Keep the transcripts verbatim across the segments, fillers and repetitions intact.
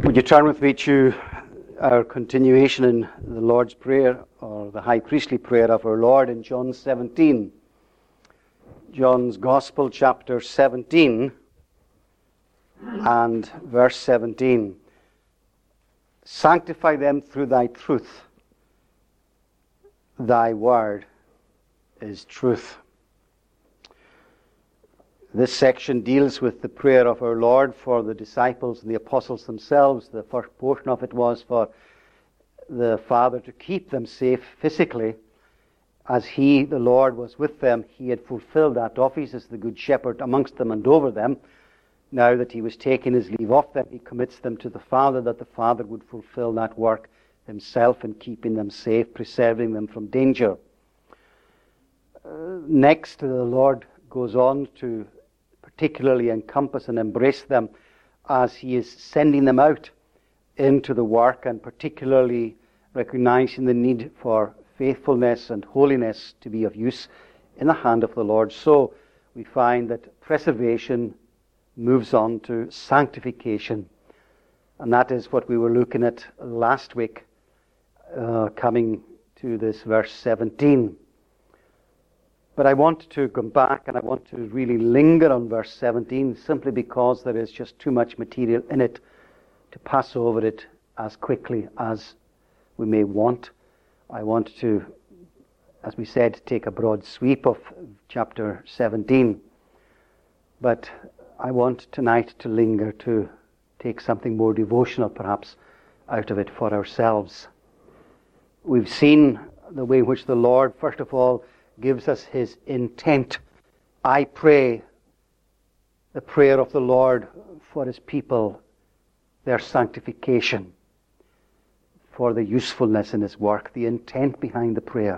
Would you turn with me to our continuation in the Lord's Prayer, or the high priestly prayer of our Lord, in John seventeen. John's Gospel, chapter seventeen, and verse seventeen. Sanctify them through thy truth. Thy word is truth. This section deals with the prayer of our Lord for the disciples and the apostles themselves. The first portion of it was for the Father to keep them safe physically. As He, the Lord, was with them, He had fulfilled that office as the Good Shepherd amongst them and over them. Now that He was taking His leave of them, He commits them to the Father, that the Father would fulfill that work Himself in keeping them safe, preserving them from danger. Uh, next, the Lord goes on to particularly encompass and embrace them as He is sending them out into the work, and particularly recognizing the need for faithfulness and holiness to be of use in the hand of the Lord. So we find that preservation moves on to sanctification, and that is what we were looking at last week, uh, coming to this verse seventeen. But I want to come back and I want to really linger on verse seventeen, simply because there is just too much material in it to pass over it as quickly as we may want. I want to, as we said, take a broad sweep of chapter seventeen. But I want tonight to linger, to take something more devotional perhaps out of it for ourselves. We've seen the way in which the Lord, first of all, gives us His intent. I pray the prayer of the Lord for His people, their sanctification, for the usefulness in His work, the intent behind the prayer.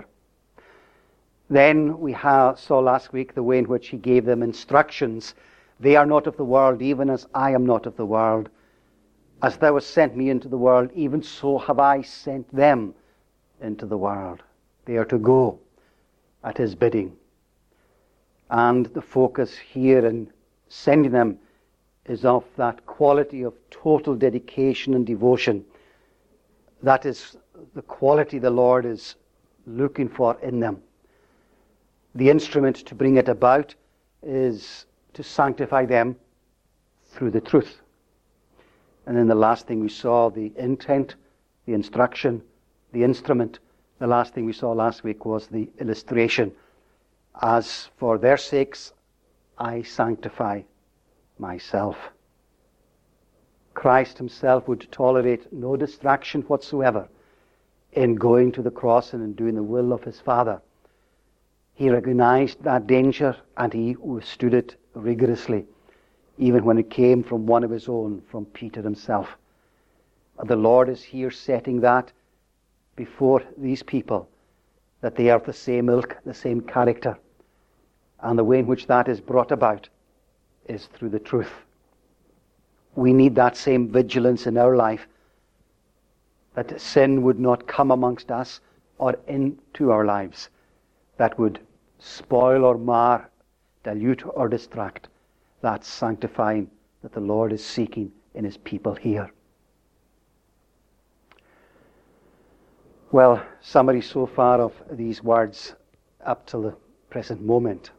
Then we have, saw last week the way in which He gave them instructions. They are not of the world, even as I am not of the world. As thou hast sent me into the world, even so have I sent them into the world. They are to go at His bidding. And the focus here in sending them is of that quality of total dedication and devotion. That is the quality the Lord is looking for in them. The instrument to bring it about is to sanctify them through the truth. And then the last thing we saw, the intent, the instruction, the instrument. The last thing we saw last week was the illustration. As for their sakes, I sanctify myself. Christ Himself would tolerate no distraction whatsoever in going to the cross and in doing the will of His Father. He recognized that danger and He withstood it rigorously, even when it came from one of His own, from Peter himself. The Lord is here setting that before these people, that they are of the same ilk, the same character, and the way in which that is brought about is through the truth. We need that same vigilance in our life, that sin would not come amongst us or into our lives, that would spoil or mar, dilute or distract that sanctifying that the Lord is seeking in His people here. Well, summary so far of these words up till the present moment.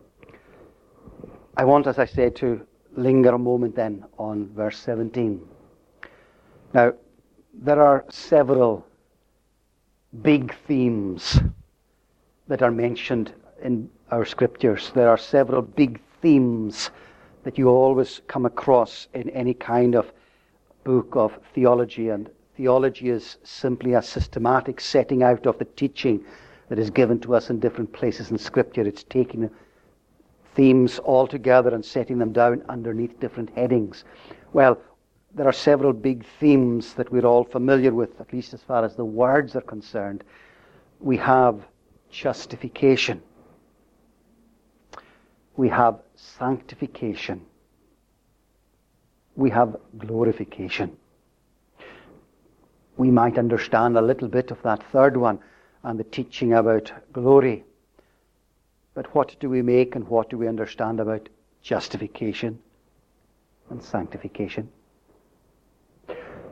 I want, as I said, to linger a moment then on verse seventeen. Now, there are several big themes that are mentioned in our scriptures. There are several big themes that you always come across in any kind of book of theology, and theology is simply a systematic setting out of the teaching that is given to us in different places in Scripture. It's taking themes all together and setting them down underneath different headings. Well, there are several big themes that we're all familiar with, at least as far as the words are concerned. We have justification. We have sanctification. We have glorification. We might understand a little bit of that third one and the teaching about glory. But what do we make and what do we understand about justification and sanctification?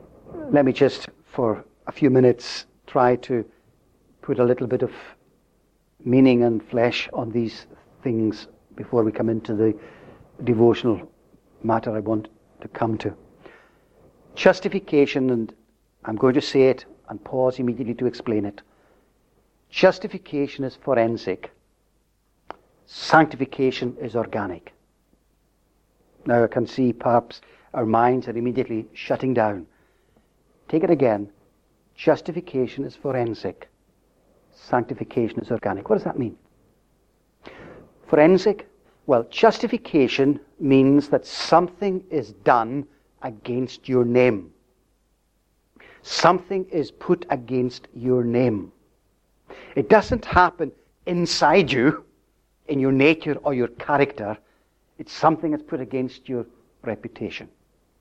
Let me just, for a few minutes, try to put a little bit of meaning and flesh on these things before we come into the devotional matter I want to come to. Justification, and I'm going to say it and pause immediately to explain it. Justification is forensic. Sanctification is organic. Now I can see perhaps our minds are immediately shutting down. Take it again. Justification is forensic. Sanctification is organic. What does that mean? Forensic? Well, justification means that something is done against your name. Something is put against your name. It doesn't happen inside you, in your nature or your character. It's something that's put against your reputation.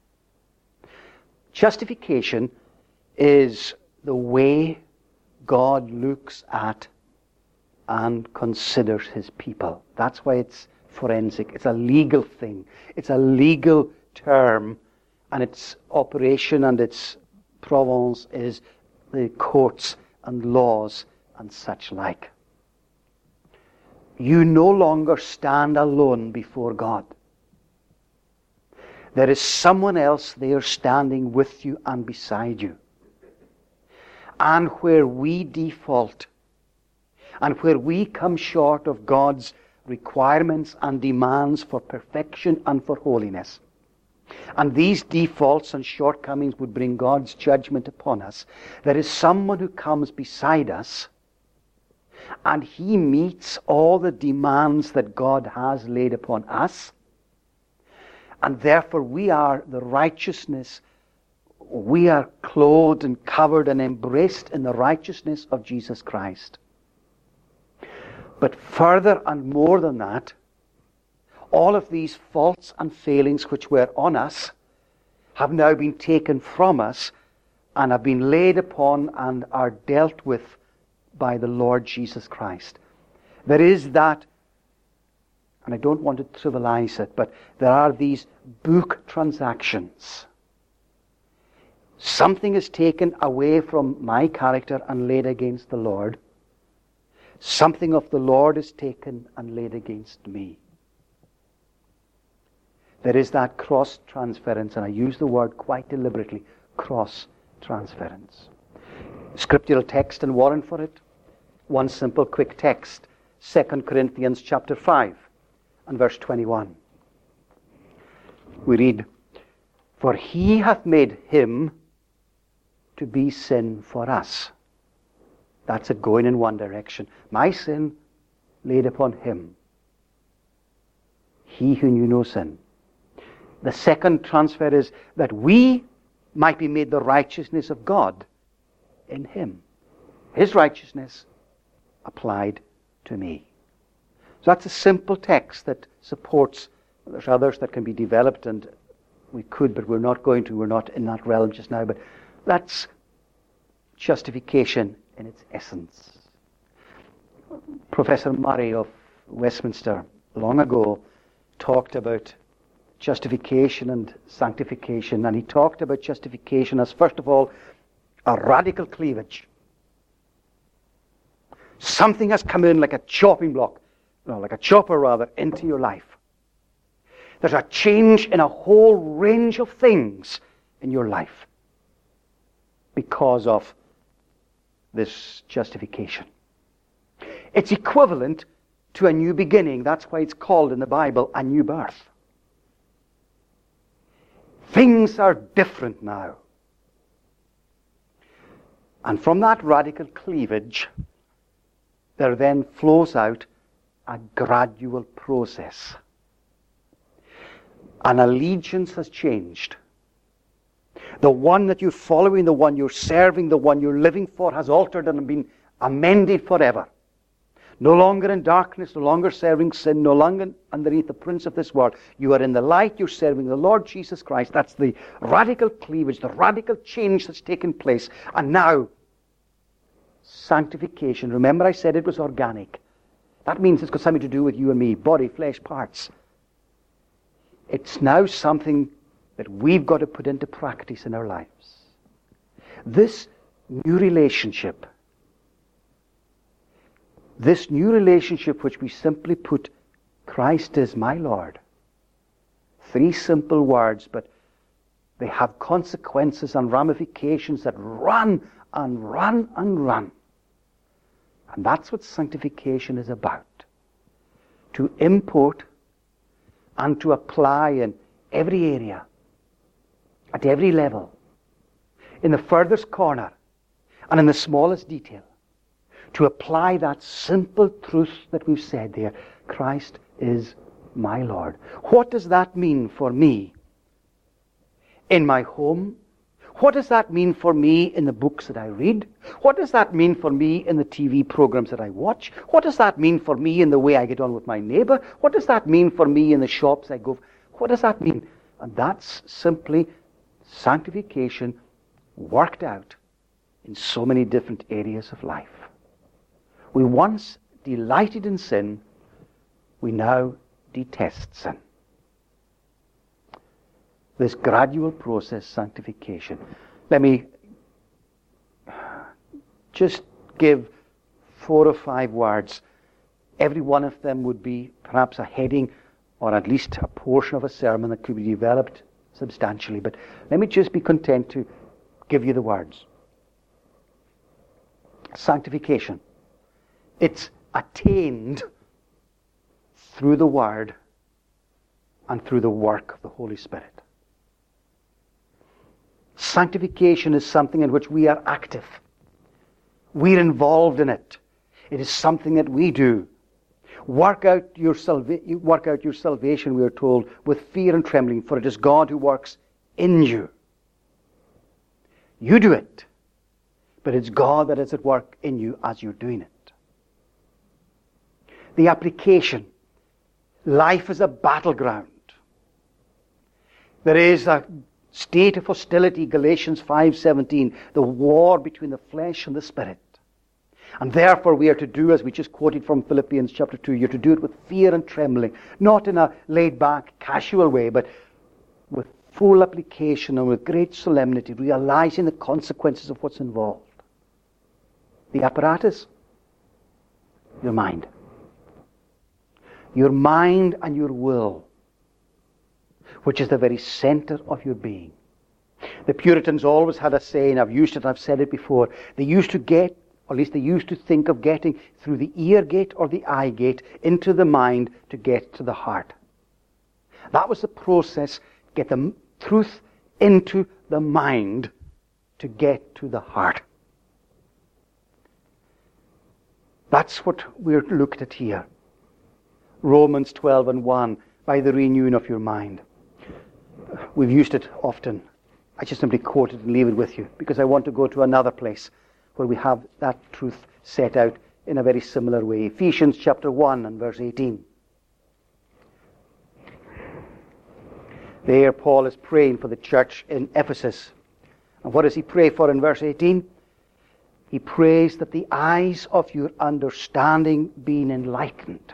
Justification is the way God looks at and considers his people. That's why it's forensic. It's a legal thing. It's a legal term, and its operation and its province is the courts and laws and such like. You no longer stand alone before God. There is someone else there standing with you and beside you. And where we default, and where we come short of God's requirements and demands for perfection and for holiness, and these defaults and shortcomings would bring God's judgment upon us, there is someone who comes beside us, and he meets all the demands that God has laid upon us, and therefore we are the righteousness, we are clothed and covered and embraced in the righteousness of Jesus Christ. But further and more than that, all of these faults and failings which were on us have now been taken from us and have been laid upon and are dealt with by the Lord Jesus Christ. There is that, and I don't want to trivialize it, but there are these book transactions. Something is taken away from my character and laid against the Lord. Something of the Lord is taken and laid against me. There is that cross-transference, and I use the word quite deliberately, cross-transference. Scriptural text and warrant for it. One simple quick text, Second Corinthians chapter five and verse twenty-one. We read, "For he hath made him to be sin for us." That's it, going in one direction. My sin laid upon him. He who knew no sin. The second transfer is that we might be made the righteousness of God in him. His righteousness applied to me. So that's a simple text that supports. There's others that can be developed, and we could, but we're not going to. We're not in that realm just now. But that's justification in its essence. Professor Murray of Westminster long ago talked about justification and sanctification, and he talked about justification as, first of all, a radical cleavage. Something has come in like a chopping block, no, like a chopper rather, into your life. There's a change in a whole range of things in your life because of this justification. It's equivalent to a new beginning. That's why it's called in the Bible a new birth. Things are different now. And from that radical cleavage, there then flows out a gradual process. An allegiance has changed. The one that you're following, the one you're serving, the one you're living for has altered and been amended forever. No longer in darkness, no longer serving sin, no longer underneath the prince of this world. You are in the light, you're serving the Lord Jesus Christ. That's the radical cleavage, the radical change that's taken place. And now, sanctification. Remember I said it was organic. That means it's got something to do with you and me, body, flesh, parts. It's now something that we've got to put into practice in our lives. This new relationship, this new relationship which we simply put, Christ is my Lord. Three simple words, but they have consequences and ramifications that run and run and run. And that's what sanctification is about. To import and to apply in every area, at every level, in the furthest corner and in the smallest detail, to apply that simple truth that we've said there, Christ is my Lord. What does that mean for me in my home? What does that mean for me in the books that I read? What does that mean for me in the T V programs that I watch? What does that mean for me in the way I get on with my neighbor? What does that mean for me in the shops I go? What does that mean? And that's simply sanctification worked out in so many different areas of life. We once delighted in sin, we now detest sin. This gradual process, sanctification. Let me just give four or five words. Every one of them would be perhaps a heading or at least a portion of a sermon that could be developed substantially. But let me just be content to give you the words. Sanctification. It's attained through the Word and through the work of the Holy Spirit. Sanctification is something in which we are active. We're involved in it. It is something that we do. Work out your salva- work out your salvation, we are told, with fear and trembling, for it is God who works in you. You do it, but it's God that is at work in you as you're doing it. The application. Life is a battleground. There is a state of hostility, Galatians five seventeen, the war between the flesh and the spirit. And therefore we are to do, as we just quoted from Philippians chapter two, you're to do it with fear and trembling, not in a laid-back, casual way, but with full application and with great solemnity, realizing the consequences of what's involved. The apparatus, your mind. Your mind and your will, which is the very center of your being. The Puritans always had a saying, I've used it, I've said it before. They used to get, or at least they used to think of getting through the ear gate or the eye gate into the mind to get to the heart. That was the process, get the truth into the mind to get to the heart. That's what we're looked at here. Romans twelve and one, by the renewing of your mind. We've used it often. I just simply quote it and leave it with you because I want to go to another place where we have that truth set out in a very similar way. Ephesians chapter one and verse eighteen. There Paul is praying for the church in Ephesus. And what does he pray for in verse eighteen? He prays that the eyes of your understanding be enlightened.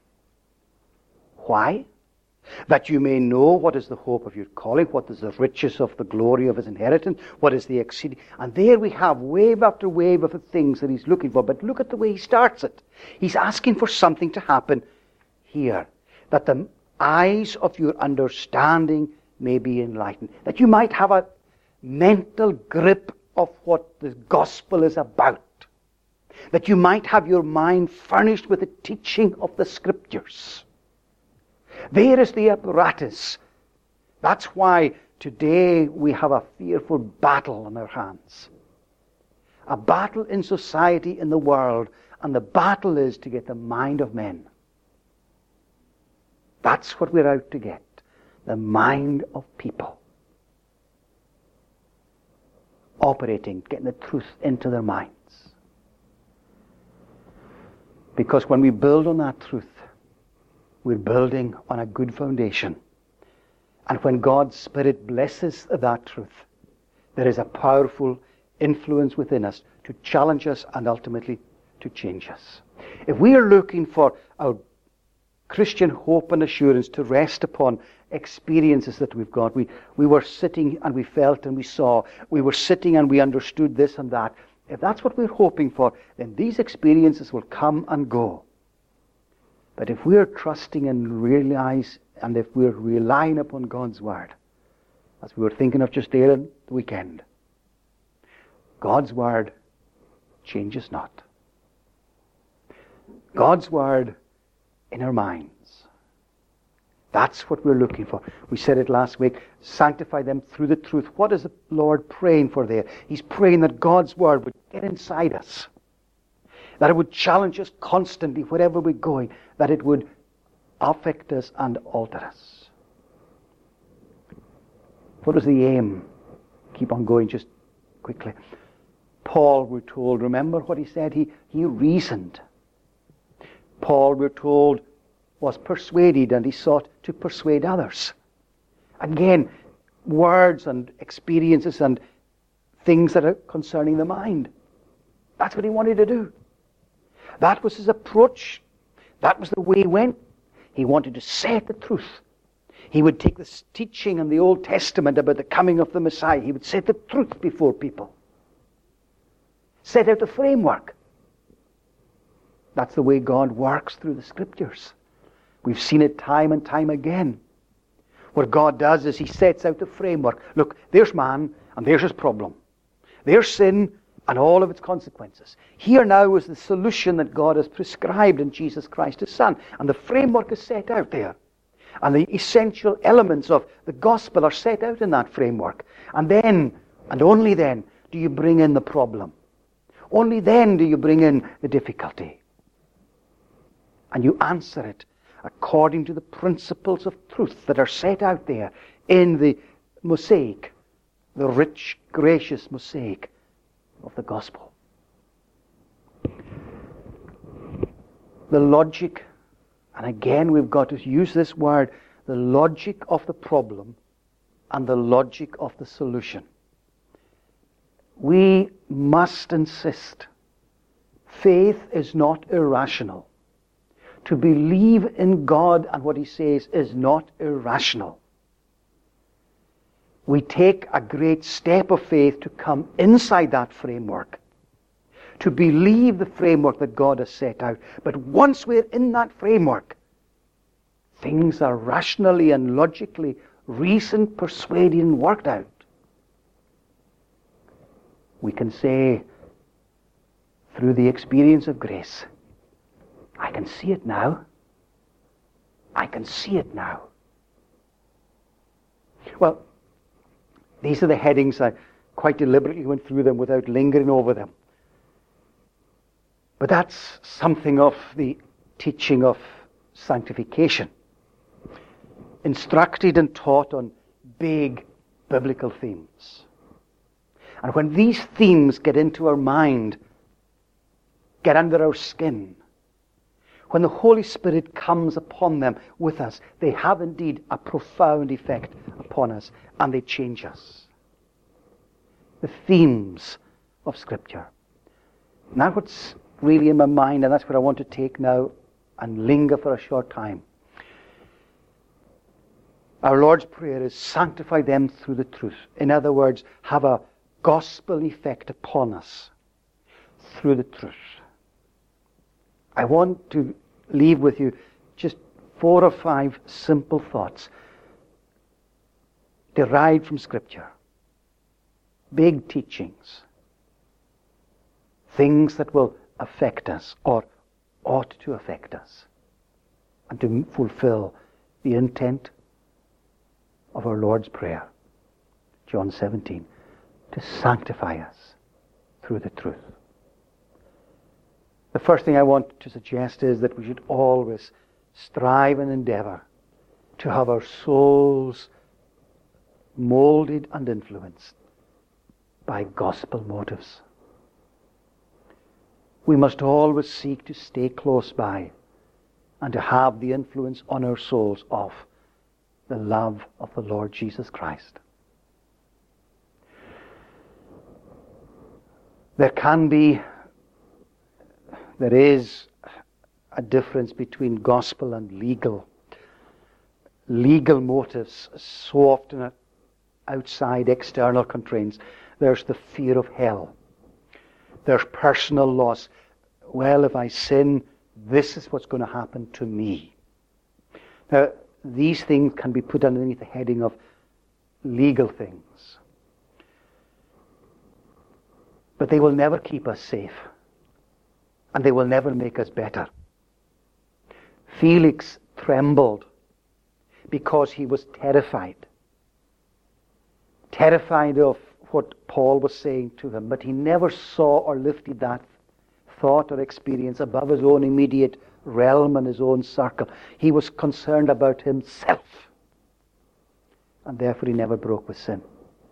Why? That you may know what is the hope of your calling, what is the riches of the glory of his inheritance, what is the exceeding. And there we have wave after wave of the things that he's looking for. But look at the way he starts it. He's asking for something to happen here. That the eyes of your understanding may be enlightened. That you might have a mental grip of what the gospel is about. That you might have your mind furnished with the teaching of the Scriptures. There is the apparatus. That's why today we have a fearful battle on our hands. A battle in society, in the world. And the battle is to get the mind of men. That's what we're out to get. The mind of people. Operating, getting the truth into their minds. Because when we build on that truth, we're building on a good foundation. And when God's Spirit blesses that truth, there is a powerful influence within us to challenge us and ultimately to change us. If we are looking for our Christian hope and assurance to rest upon experiences that we've got. We, we were sitting and we felt and we saw. We were sitting and we understood this and that. If that's what we're hoping for, then these experiences will come and go. But if we're trusting and realize, and if we're relying upon God's Word, as we were thinking of just there the weekend, God's Word changes not. God's Word in our minds. That's what we're looking for. We said it last week. Sanctify them through the truth. What is the Lord praying for there? He's praying that God's Word would get inside us. That it would challenge us constantly wherever we're going. That it would affect us and alter us. What was the aim? Keep on going just quickly. Paul, we're told, remember what he said? He, he reasoned. Paul, we're told, was persuaded, and he sought to persuade others. Again, words and experiences and things that are concerning the mind. That's what he wanted to do. That was his approach. That was the way he went. He wanted to set the truth. He would take this teaching in the Old Testament about the coming of the Messiah. He would set the truth before people. Set out the framework. That's the way God works through the Scriptures. We've seen it time and time again. What God does is He sets out the framework. Look, there's man, and there's his problem. There's sin, and all of its consequences. Here now is the solution that God has prescribed in Jesus Christ, His Son. And the framework is set out there. And the essential elements of the gospel are set out in that framework. And then, and only then, do you bring in the problem. Only then do you bring in the difficulty. And you answer it according to the principles of truth that are set out there in the mosaic, the rich, gracious mosaic of the gospel. The logic, and again we've got to use this word, the logic of the problem and the logic of the solution. We must insist, faith is not irrational. To believe in God and what He says is not irrational. We take a great step of faith to come inside that framework, to believe the framework that God has set out. But once we're in that framework, things are rationally and logically reasoned, persuaded, and worked out. We can say, through the experience of grace, I can see it now. I can see it now. Well, these are the headings. I quite deliberately went through them without lingering over them. But that's something of the teaching of sanctification. Instructed and taught on big biblical themes. And when these themes get into our mind, get under our skin, when the Holy Spirit comes upon them with us, they have indeed a profound effect upon us, and they change us. The themes of Scripture. Now what's really in my mind, and that's what I want to take now and linger for a short time. Our Lord's Prayer is sanctify them through the truth. In other words, have a gospel effect upon us through the truth. I want to leave with you just four or five simple thoughts derived from Scripture. Big teachings. Things that will affect us or ought to affect us and to fulfill the intent of our Lord's Prayer. John seventeen. To sanctify us through the truth. The first thing I want to suggest is that we should always strive and endeavor to have our souls molded and influenced by gospel motives. We must always seek to stay close by and to have the influence on our souls of the love of the Lord Jesus Christ. There can be There is a difference between gospel and legal. legal motives so often are outside external constraints. There's the fear of hell. There's personal loss. Well, if I sin, this is what's going to happen to me. Now, these things can be put underneath the heading of legal things. But they will never keep us safe. And they will never make us better. Felix trembled because he was terrified. Terrified of what Paul was saying to him. But he never saw or lifted that thought or experience above his own immediate realm and his own circle. He was concerned about himself. And therefore he never broke with sin.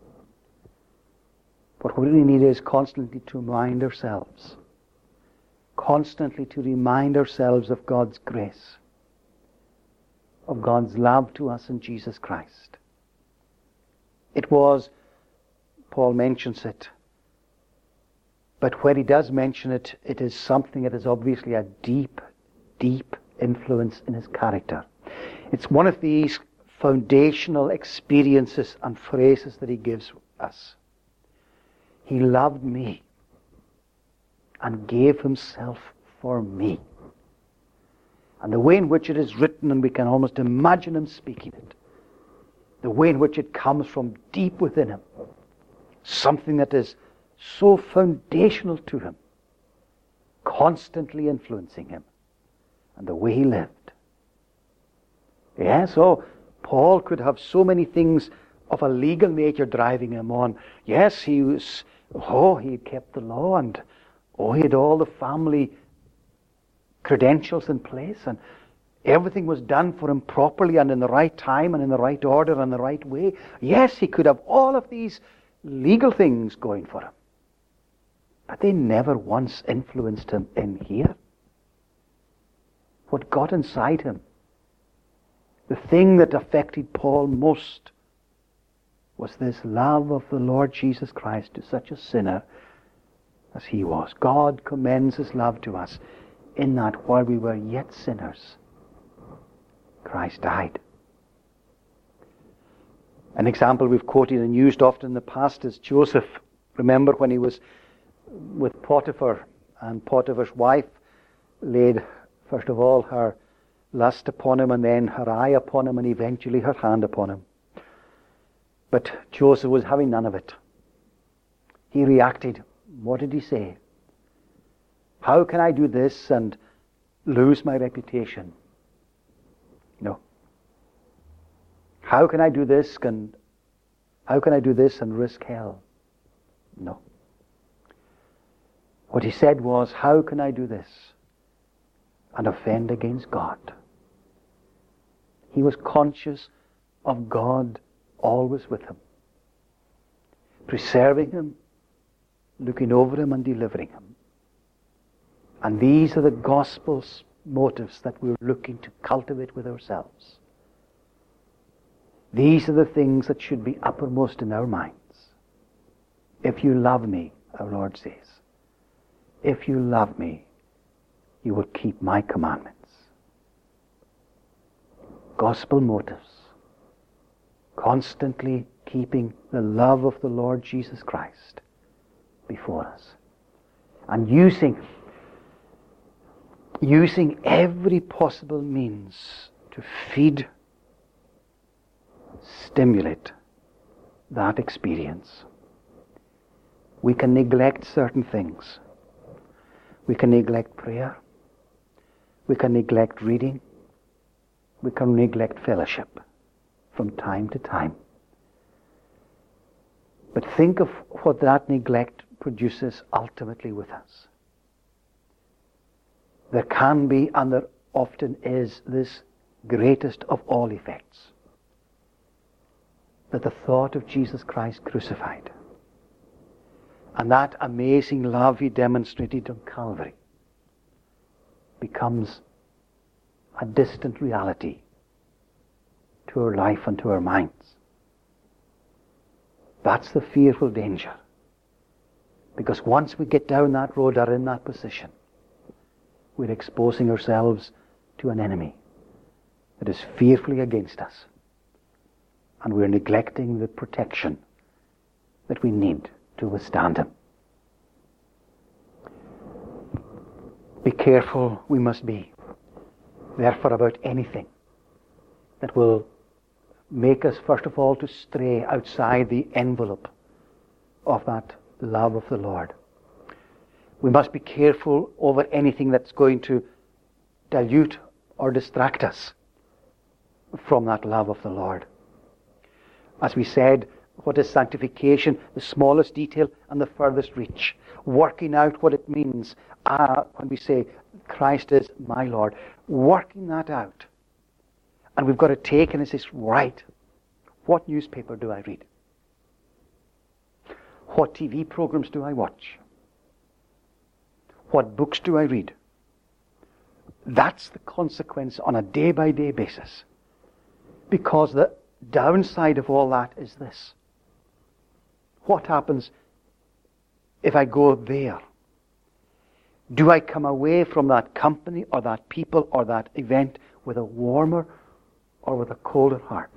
But what we need is constantly to remind ourselves. Constantly to remind ourselves of God's grace. Of God's love to us in Jesus Christ. It was, Paul mentions it, but where he does mention it, it is something that is obviously a deep, deep influence in his character. It's one of these foundational experiences and phrases that he gives us. He loved me and gave himself for me. And the way in which it is written, and we can almost imagine him speaking it, the way in which it comes from deep within him, something that is so foundational to him, constantly influencing him, and the way he lived. Yes, oh, Paul could have so many things of a legal nature driving him on. Yes, he was, oh, he had kept the law, and oh, he had all the family credentials in place, and everything was done for him properly and in the right time and in the right order and the right way. Yes, he could have all of these legal things going for him. But they never once influenced him in here. What got inside him, the thing that affected Paul most, was this love of the Lord Jesus Christ to such a sinner as he was. God commends his love to us in that while we were yet sinners, Christ died. An example we've quoted and used often in the past is Joseph. Remember when he was with Potiphar, and Potiphar's wife laid, first of all, her lust upon him, and then her eye upon him, and eventually her hand upon him. But Joseph was having none of it. He reacted. What did he say? How can I do this and lose my reputation? No. How can I do this and how can I do this and risk hell? No. What he said was, how can I do this and offend against God? He was conscious of God always with him, preserving him, looking over him and delivering him. And these are the gospel's motives that we're looking to cultivate with ourselves. These are the things that should be uppermost in our minds. If you love me, our Lord says, if you love me, you will keep my commandments. Gospel motives. Constantly keeping the love of the Lord Jesus Christ before us. And using, using every possible means to feed, stimulate that experience. We can neglect certain things. We can neglect prayer. We can neglect reading. We can neglect fellowship from time to time. But think of what that neglect produces ultimately with us. There can be, and there often is, this greatest of all effects. That the thought of Jesus Christ crucified and that amazing love he demonstrated on Calvary becomes a distant reality to our life and to our minds. That's the fearful danger. Because once we get down that road or in that position, we're exposing ourselves to an enemy that is fearfully against us, and we're neglecting the protection that we need to withstand him. Be careful we must be, therefore, about anything that will make us, first of all, to stray outside the envelope of that love of the Lord. We must be careful over anything that's going to dilute or distract us from that love of the Lord. As we said, what is sanctification? The smallest detail and the furthest reach. Working out what it means uh, when we say, Christ is my Lord. Working that out. And we've got to take and it says, right, what newspaper do I read? What T V programs do I watch? What books do I read? That's the consequence on a day-by-day basis. Because the downside of all that is this. What happens if I go there? Do I come away from that company or that people or that event with a warmer or with a colder heart?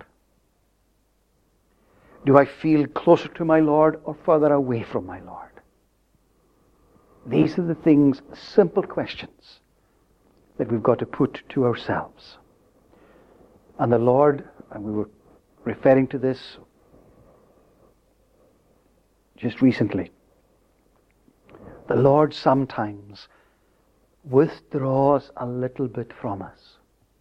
Do I feel closer to my Lord or further away from my Lord? These are the things, simple questions, that we've got to put to ourselves. And the Lord, and we were referring to this just recently, the Lord sometimes withdraws a little bit from us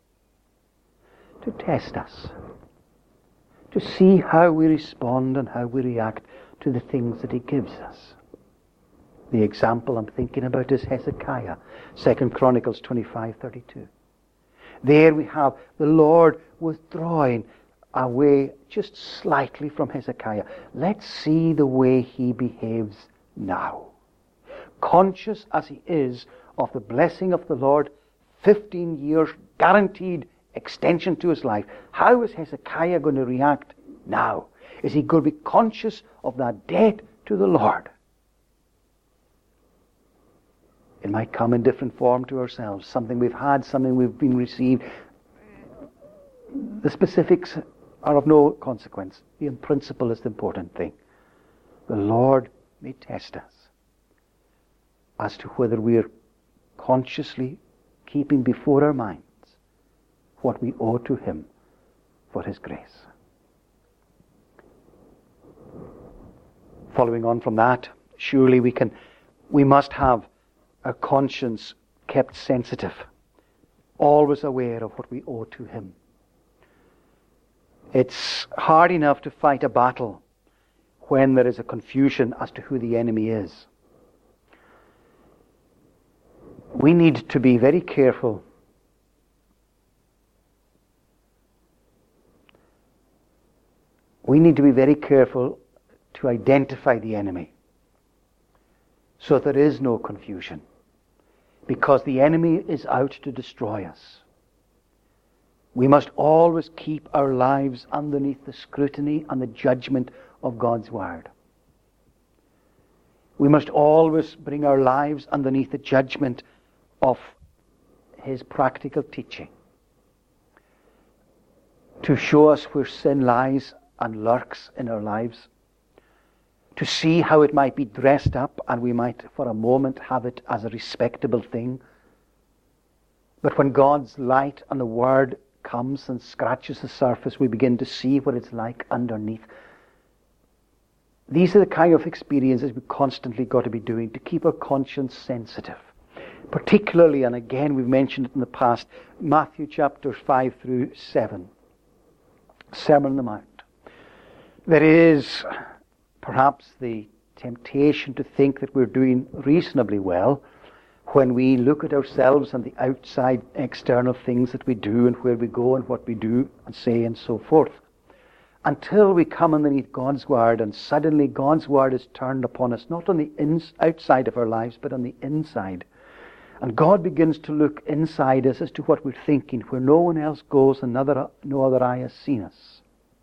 to test us, to see how we respond and how we react to the things that he gives us. The example I'm thinking about is Hezekiah, Second Chronicles twenty-five thirty-two. There we have the Lord withdrawing away just slightly from Hezekiah. Let's see the way he behaves now. Conscious as he is of the blessing of the Lord, fifteen years guaranteed extension to his life, how is Hezekiah going to react now? Is he going to be conscious of that debt to the Lord? It might come in different form to ourselves. Something we've had, something we've been received. The specifics are of no consequence. The principle is the important thing. The Lord may test us as to whether we are consciously keeping before our minds what we owe to him for his grace. Following on from that, surely we can, we must have our conscience kept sensitive, always aware of what we owe to him. It's hard enough to fight a battle when there is a confusion as to who the enemy is. We need to be very careful We need to be very careful to identify the enemy so there is no confusion, because the enemy is out to destroy us. We must always keep our lives underneath the scrutiny and the judgment of God's Word. We must always bring our lives underneath the judgment of his practical teaching to show us where sin lies and lurks in our lives, to see how it might be dressed up and we might for a moment have it as a respectable thing. But when God's light and the Word comes and scratches the surface, we begin to see what it's like underneath. These are the kind of experiences we've constantly got to be doing to keep our conscience sensitive. Particularly, and again we've mentioned it in the past, Matthew chapters five through seven. Sermon on the Mount. There is perhaps the temptation to think that we're doing reasonably well when we look at ourselves and the outside external things that we do and where we go and what we do and say and so forth. Until we come underneath God's Word and suddenly God's Word is turned upon us, not on the ins- outside of our lives, but on the inside. And God begins to look inside us as to what we're thinking, where no one else goes and another, no other eye has seen us.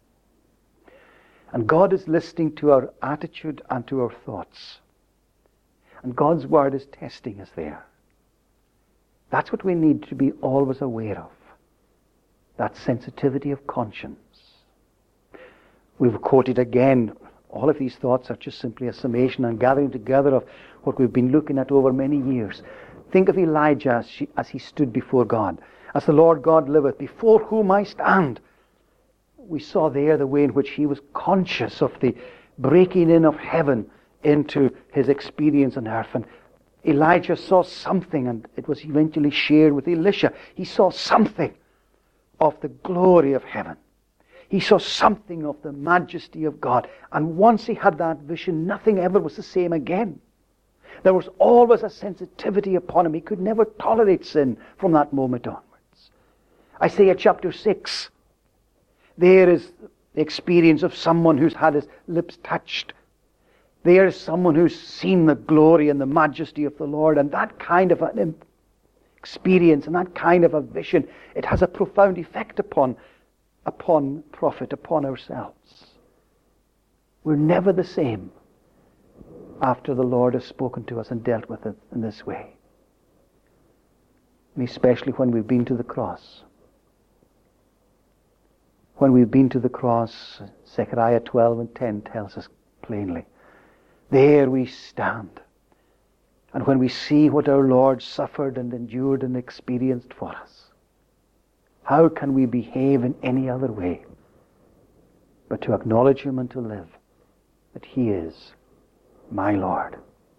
And God is listening to our attitude and to our thoughts. And God's Word is testing us there. That's what we need to be always aware of. that sensitivity of conscience. We've quoted again, all of these thoughts are just simply a summation and gathering together of what we've been looking at over many years. Think of Elijah as, she, as he stood before God. As the Lord God liveth, before whom I stand. We saw there the way in which he was conscious of the breaking in of heaven into his experience on earth. And Elijah saw something, and it was eventually shared with Elisha. He saw something of the glory of heaven. He saw something of the majesty of God. And once he had that vision, nothing ever was the same again. There was always a sensitivity upon him. He could never tolerate sin from that moment onwards. Isaiah chapter six. There is the experience of someone who's had his lips touched. There is someone who's seen the glory and the majesty of the Lord. And that kind of an experience and that kind of a vision, it has a profound effect upon upon prophet, upon ourselves. We're never the same after the Lord has spoken to us and dealt with it in this way. And especially when we've been to the cross. When we've been to the cross, Zechariah twelve and ten tells us plainly, there we stand. And when we see what our Lord suffered and endured and experienced for us, how can we behave in any other way but to acknowledge him and to live that he is my Lord?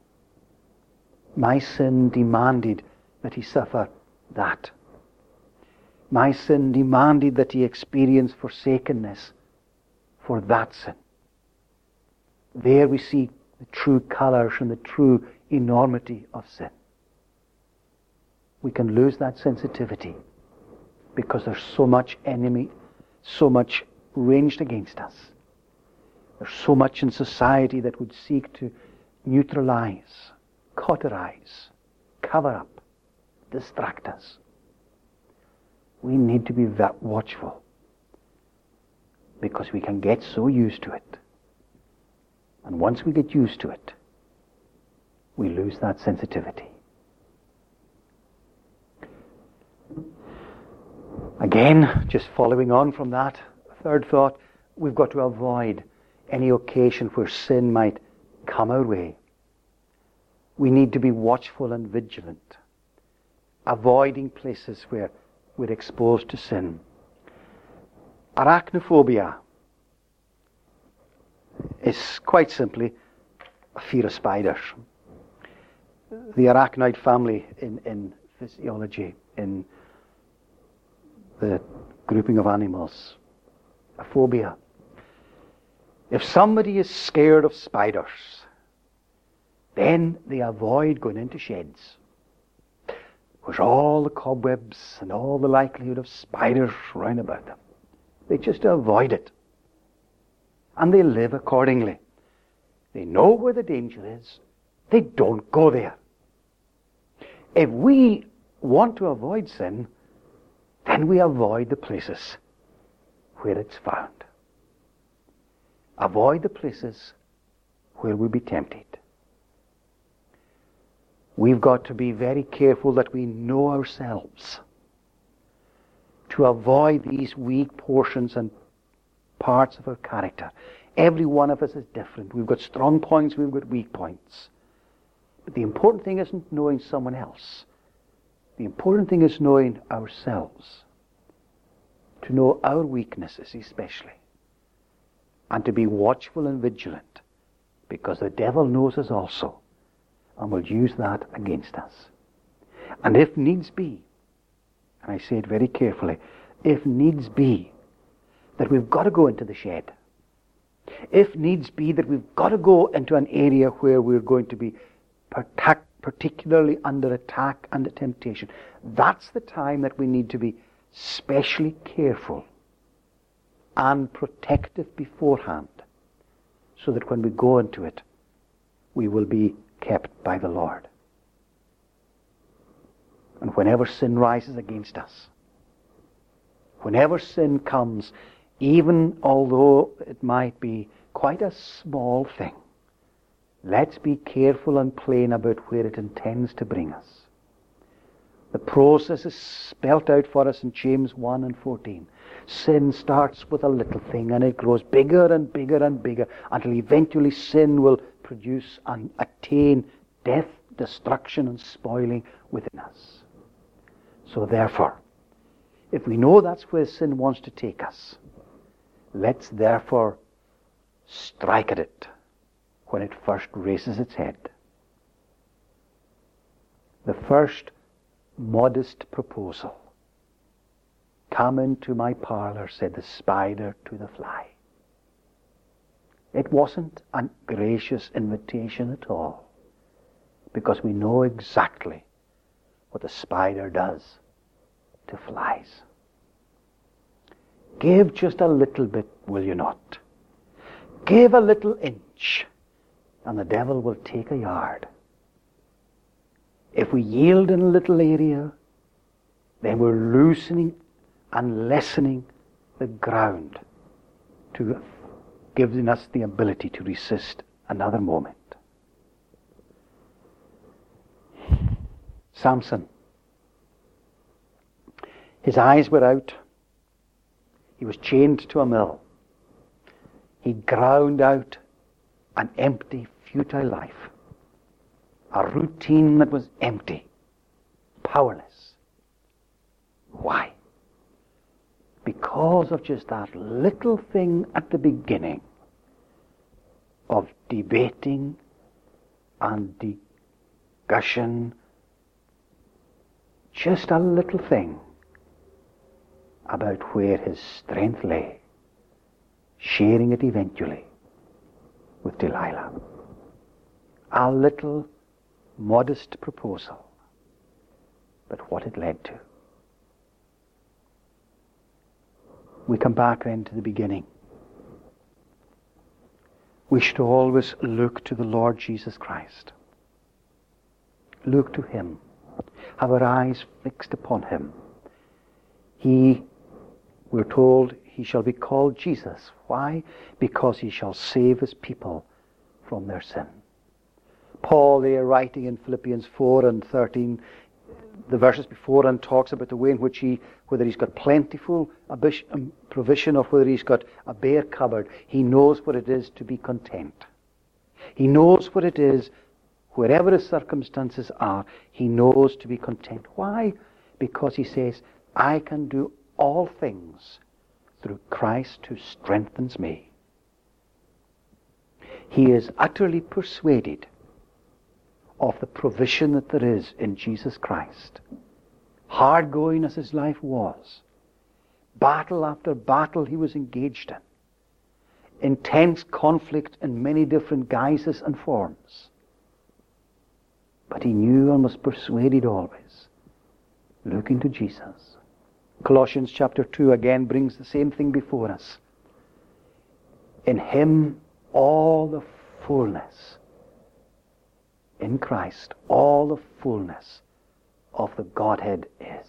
My sin demanded that he suffer that. My sin demanded that he experience forsakenness for that sin. There we see the true colours and the true enormity of sin. We can lose that sensitivity because there's so much enemy, so much ranged against us. There's so much in society that would seek to neutralize, cauterize, cover up, distract us. We need to be that watchful because we can get so used to it. And once we get used to it, we lose that sensitivity. Again, just following on from that, third thought, we've got to avoid any occasion where sin might come our way. We need to be watchful and vigilant, avoiding places where we're exposed to sin. Arachnophobia is quite simply a fear of spiders. The arachnoid family in, in physiology, in the grouping of animals, a phobia. If somebody is scared of spiders, then they avoid going into sheds. There's all the cobwebs and all the likelihood of spiders round about them. They just avoid it. And they live accordingly. They know where the danger is. They don't go there. If we want to avoid sin, then we avoid the places where it's found. Avoid the places where we'll be tempted. We've got to be very careful that we know ourselves to avoid these weak portions and parts of our character. Every one of us is different. We've got strong points, we've got weak points. But the important thing isn't knowing someone else. The important thing is knowing ourselves. To know our weaknesses especially. And to be watchful and vigilant. Because the devil knows us also. And will use that against us. And if needs be, and I say it very carefully, if needs be that we've got to go into the shed, if needs be that we've got to go into an area where we're going to be particularly under attack and temptation, that's the time that we need to be specially careful and protective beforehand, so that when we go into it, we will be kept by the Lord. And whenever sin rises against us, whenever sin comes, even although it might be quite a small thing, let's be careful and plain about where it intends to bring us. The process is spelt out for us in James one and fourteen. Sin starts with a little thing and it grows bigger and bigger and bigger until eventually sin will produce and attain death, destruction and spoiling within us. So therefore, if we know that's where sin wants to take us, let's therefore strike at it when it first raises its head. The first modest proposal. Come into my parlor, said the spider to the fly. It wasn't a gracious invitation at all, because we know exactly what the spider does to flies. Give just a little bit, will you not? Give a little inch, and the devil will take a yard. If we yield in a little area, then we're loosening and lessening the ground to giving us the ability to resist another moment. Samson, his eyes were out. He was chained to a mill. He ground out an empty, futile life. A routine that was empty, powerless. Why? Because of just that little thing at the beginning of debating and discussion. Just a little thing about where his strength lay, sharing it eventually with Delilah. A little modest proposal, but what it led to. We come back then to the beginning. We should always look to the Lord Jesus Christ. Look to Him. Have our eyes fixed upon Him. He, we're told, He shall be called Jesus. Why? Because He shall save His people from their sin. Paul there, writing in Philippians four and thirteen, the verses before, and talks about the way in which he, whether he's got plentiful provision or whether he's got a bare cupboard, he knows what it is to be content. He knows what it is, wherever his circumstances are, he knows to be content. Why? Because he says, I can do all things through Christ who strengthens me. He is utterly persuaded of the provision that there is in Jesus Christ. Hard going as his life was, battle after battle he was engaged in, intense conflict in many different guises and forms. But he knew and was persuaded always, looking to Jesus. Colossians chapter two again brings the same thing before us. In Him all the fullness, in Christ, all the fullness of the Godhead is.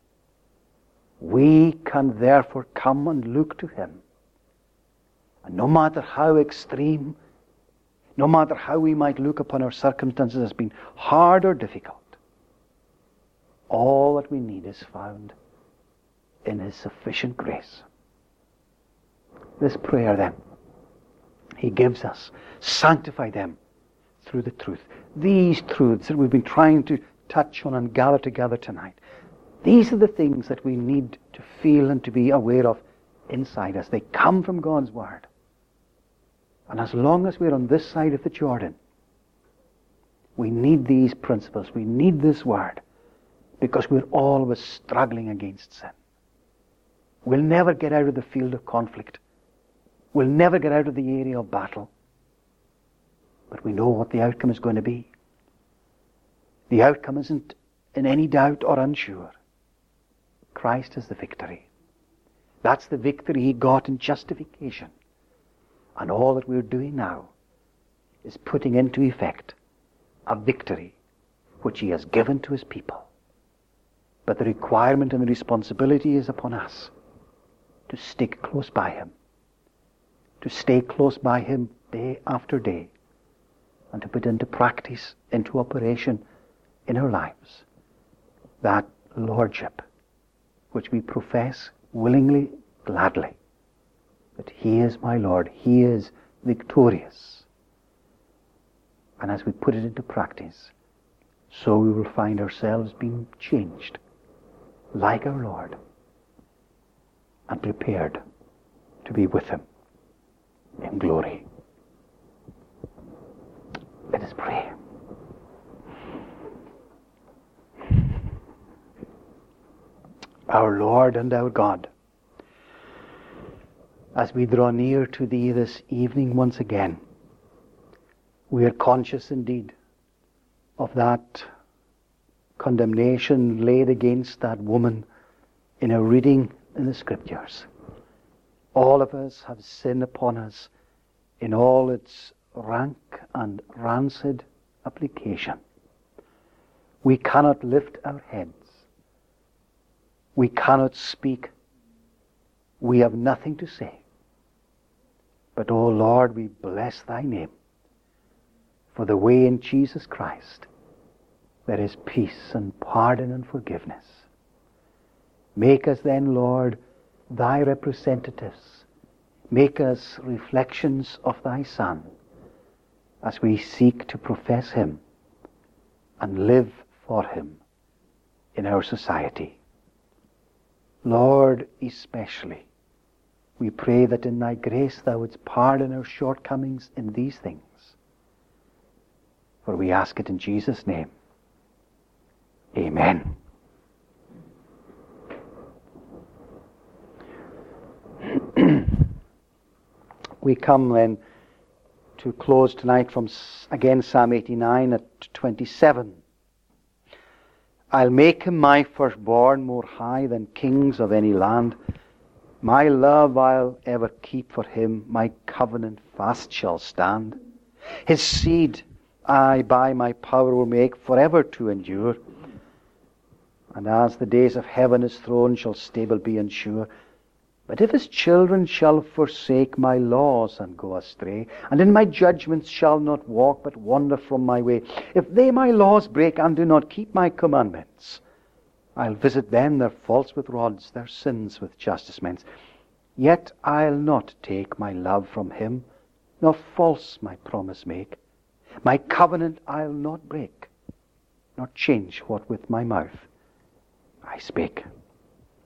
We can therefore come and look to Him. And no matter how extreme, no matter how we might look upon our circumstances as being hard or difficult, all that we need is found in His sufficient grace. This prayer then, He gives us, sanctify them through the truth. These truths that we've been trying to touch on and gather together tonight, these are the things that we need to feel and to be aware of inside us. They come from God's Word. And as long as we're on this side of the Jordan, we need these principles. We need this Word, because we're always struggling against sin. We'll never get out of the field of conflict. We'll never get out of the area of battle. But we know what the outcome is going to be. The outcome isn't in any doubt or unsure. Christ is the victory. That's the victory He got in justification. And all that we're doing now is putting into effect a victory which He has given to His people. But the requirement and the responsibility is upon us to stick close by Him, to stay close by Him day after day, and to put into practice, into operation in our lives, that Lordship which we profess willingly gladly that He is my Lord. He is victorious. And as we put it into practice, so we will find ourselves being changed like our Lord and prepared to be with Him in glory. Let us pray. Our Lord and our God, as we draw near to Thee this evening once again, we are conscious indeed of that condemnation laid against that woman in our reading in the Scriptures. All of us have sin upon us in all its rank and rancid application. We cannot lift our heads. We cannot speak. We have nothing to say. But, O Lord, we bless Thy name for the way in Jesus Christ there is peace and pardon and forgiveness. Make us then, Lord, Thy representatives. Make us reflections of Thy Son as we seek to profess Him and live for Him in our society. Lord, especially, we pray that in Thy grace Thou wouldst pardon our shortcomings in these things. For we ask it in Jesus' name. Amen. We come then to close tonight from, again, Psalm eighty-nine at twenty-seven. I'll make him my firstborn more high than kings of any land. My love I'll ever keep for him, my covenant fast shall stand. His seed I by my power will make forever to endure. And as the days of heaven his throne shall stable be and sure. But if his children shall forsake my laws and go astray, and in my judgments shall not walk, but wander from my way, if they my laws break and do not keep my commandments, I'll visit them their faults with rods, their sins with chastisement. Yet I'll not take my love from him, nor false my promise make. My covenant I'll not break, nor change what with my mouth I spake.